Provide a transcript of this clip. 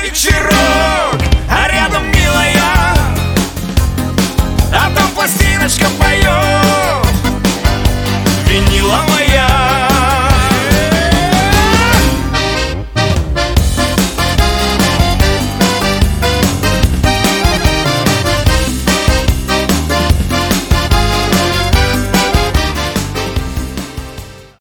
вечерок, а рядом милая, а там пластиночка поет. Виниловая